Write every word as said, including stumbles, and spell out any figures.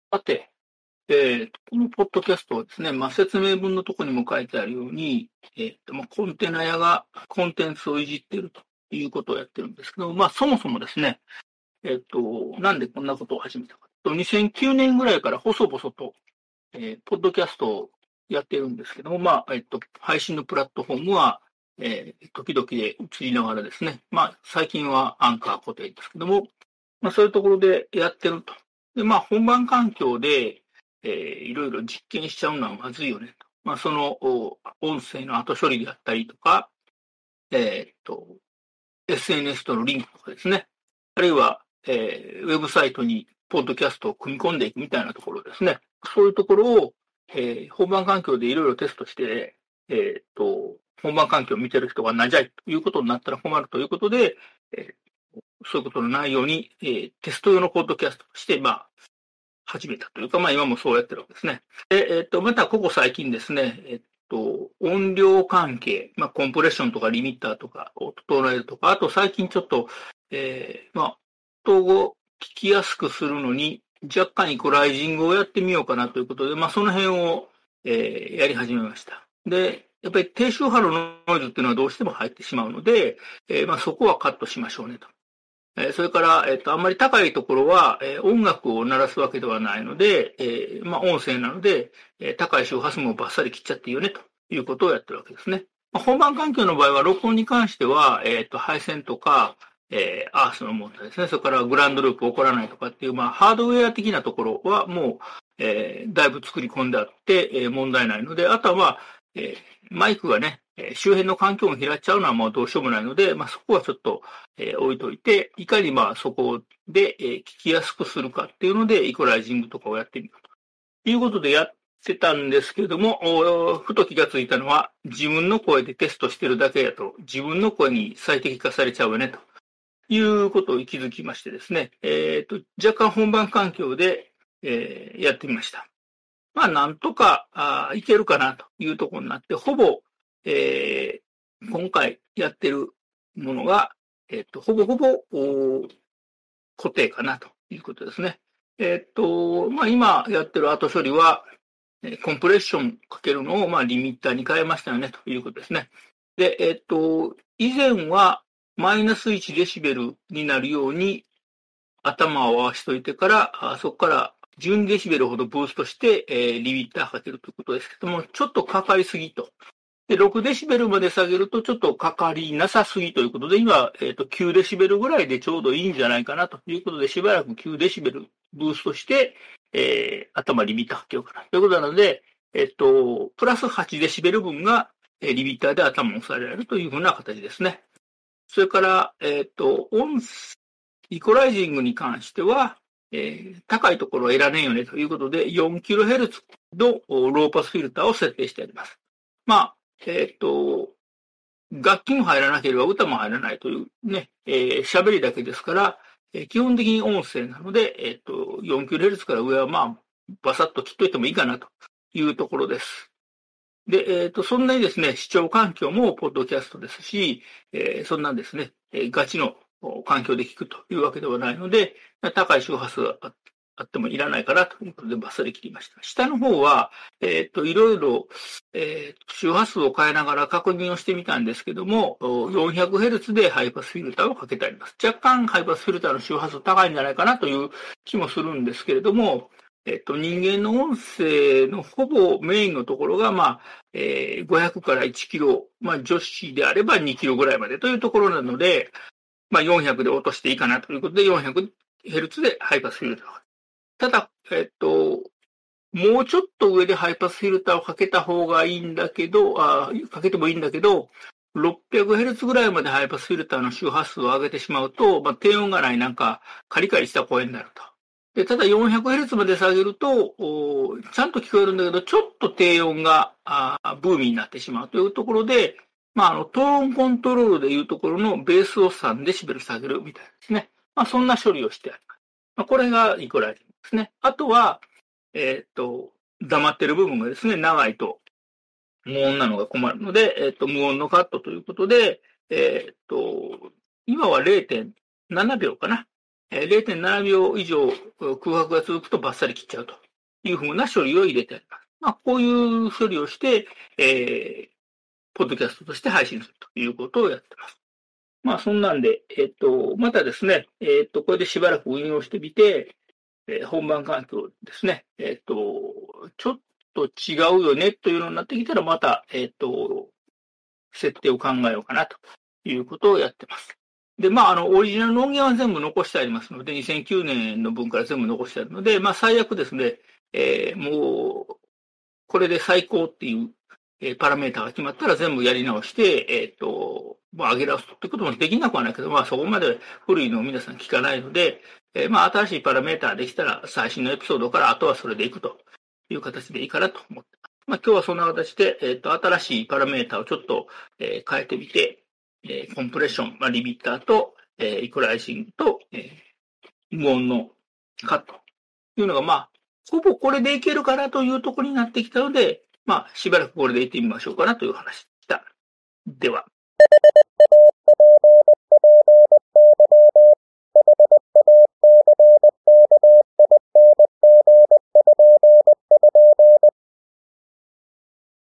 さて、えーと、このポッドキャストはですね、まあ、説明文のところにも書いてあるように、えーとまあ、コンテナ屋がコンテンツをいじっているということをやってるんですけど、まあ、そもそもですね、えっ、と、なんでこんなことを始めたかと、にせんきゅうねんぐらいから細々と、えーポッドキャストをやってるんですけども、まあ、えっ、と、配信のプラットフォームは、えー時々で移りながらですね、まあ、最近はアンカー固定ですけども、まあ、そういうところでやってると。で、まあ、本番環境で、えーいろいろ実験しちゃうのはまずいよねと。まあ、その、お音声の後処理であったりとか、えーっと、エスエヌエス とのリンクとかですね。あるいは、えーウェブサイトにポッドキャストを組み込んでいくみたいなところですね。そういうところを、えー本番環境でいろいろテストして、えーっと、本番環境を見てる人がなじゃいということになったら困るということで、えーそういうことのないように、えーテスト用のポッドキャストとして、まあ、始めたというか、まあ今もそうやってるわけですね。で、えっと、またここ最近ですね、えっと、音量関係、まあコンプレッションとかリミッターとかを整えるとか、あと最近ちょっと、えー、まあ、統合聞きやすくするのに、若干イコライジングをやってみようかなということで、まあその辺を、えーやり始めました。で、やっぱり低周波のノイズっていうのはどうしても入ってしまうので、えーまあそこはカットしましょうねと。えーそれから、えっと、あんまり高いところは、えー音楽を鳴らすわけではないので、えーまあ、音声なので、えー高い周波数もバッサリ切っちゃっていいよね、ということをやってるわけですね。まあ、本番環境の場合は、録音に関しては、えっと、配線とか、えーアースの問題ですね。それからグランドループ起こらないとかっていう、まあ、ハードウェア的なところはもう、えーだいぶ作り込んであって、えー問題ないので、あとはまあ、えーマイクがね、えー周辺の環境音を拾っちゃうのはもうどうしようもないので、まあ、そこはちょっと、えー置いといて、いかにまあそこで、えー聞きやすくするかっていうので、イコライジングとかをやってみるということでやってたんですけれども、ふと気がついたのは、自分の声でテストしてるだけやと、自分の声に最適化されちゃうよね、ということを気づきましてですね、えっと、若干本番環境で、えーやってみました。まあ、なんとか、あいけるかなというところになって、ほぼ、えー今回やってるものが、えっと、ほぼほぼ、固定かなということですね。えっと、まあ、今やってる後処理は、コンプレッションかけるのを、まあ、リミッターに変えましたよね、ということですね。で、えっと、以前はマイナスいちデシベルになるように頭を合わしといてから、あそこからじゅうにデシベルほどブーストして、えーリミッターかけるということですけども、ちょっとかかりすぎと。で、ろくデシベルまで下げるとちょっとかかりなさすぎということで、今、えっと、きゅうデシベルぐらいでちょうどいいんじゃないかなということで、しばらくきゅうデシベルブーストして、えー、頭リミッターかけようかなということなので、えっと、プラスはちデシベル分が、えーリミッターで頭を押さえられるというふうな形ですね。それから、えっと、音、イコライジングに関しては、えー高いところはいらねえよねということで、よんキロヘルツ のローパスフィルターを設定してあります。まあ、えっと、楽器も入らなければ歌も入らないというね、えー、喋りだけですから、えー基本的に音声なので、えっと、よんキロヘルツ から上はまあ、バサッと切っといてもいいかなというところです。で、えっと、そんなにですね、視聴環境もポッドキャストですし、えーそんなですね、えーガチの環境で聞くというわけではないので、高い周波数がああってもいらないからということでバッサリ切りました。下の方は、えっと、いろいろ、えー周波数を変えながら確認をしてみたんですけども、よんひゃくヘルツ でハイパスフィルターをかけてあります。若干ハイパスフィルターの周波数高いんじゃないかなという気もするんですけれども、えっと、人間の音声のほぼメインのところが、まあ、えーごひゃくからいちキロ、まあ、女子であればにキロぐらいまでというところなので、まあ、よんひゃくで落としていいかなということで、よんひゃくヘルツ でハイパスフィルター。ただ、えっと、もうちょっと上でハイパスフィルターをかけた方がいいんだけど、あかけてもいいんだけど、ろっぴゃくヘルツ ぐらいまでハイパスフィルターの周波数を上げてしまうと、まあ、低音がないなんかカリカリした声になると。で、ただ よんひゃくヘルツ まで下げると、ちゃんと聞こえるんだけど、ちょっと低音があブーミーになってしまうというところで、まあ、あの、トーンコントロールでいうところのベースをさんデシベル下げるみたいですね。まあ、そんな処理をしてあります。まあ、これがイコライジングですね。あとは、えっと、黙ってる部分がですね、長いと無音なのが困るので、えっと、無音のカットということで、えっと、今はれいてんななびょうかな。 えー、れいてんななびょう以上空白が続くとバッサリ切っちゃうというふうな処理を入れてあります。まあ、こういう処理をして、えー、ポッドキャストとして配信するということをやってます。まあ、そんなんで、えっと、またですね、えっと、これでしばらく運用してみて、えー、本番環境ですね、えっと、ちょっと違うよねというのになってきたら、また、えっと、設定を考えようかなということをやってます。で、まあ、あの、オリジナルの音源は全部残してありますので、にせんきゅうねんの分から全部残してあるので、まあ、最悪ですね、えー、もう、これで最高っていう、えー、パラメータが決まったら全部やり直して、えっと、まあ、上げ直すってこともできなくはないけど、まあ、そこまで古いのを皆さん聞かないので、えー、まあ、新しいパラメータができたら、最新のエピソードから、あとはそれでいくという形でいいかなと思ってます。まあ、今日はそんな形で、えっと、新しいパラメータをちょっと、えー、変えてみて、えー、コンプレッション、まあ、リミッターと、えー、イコライジングと、えー、無音のカットというのが、まあ、ほぼこれでいけるかなというところになってきたので、まあ、しばらくこれでいってみましょうかなという話でした。では。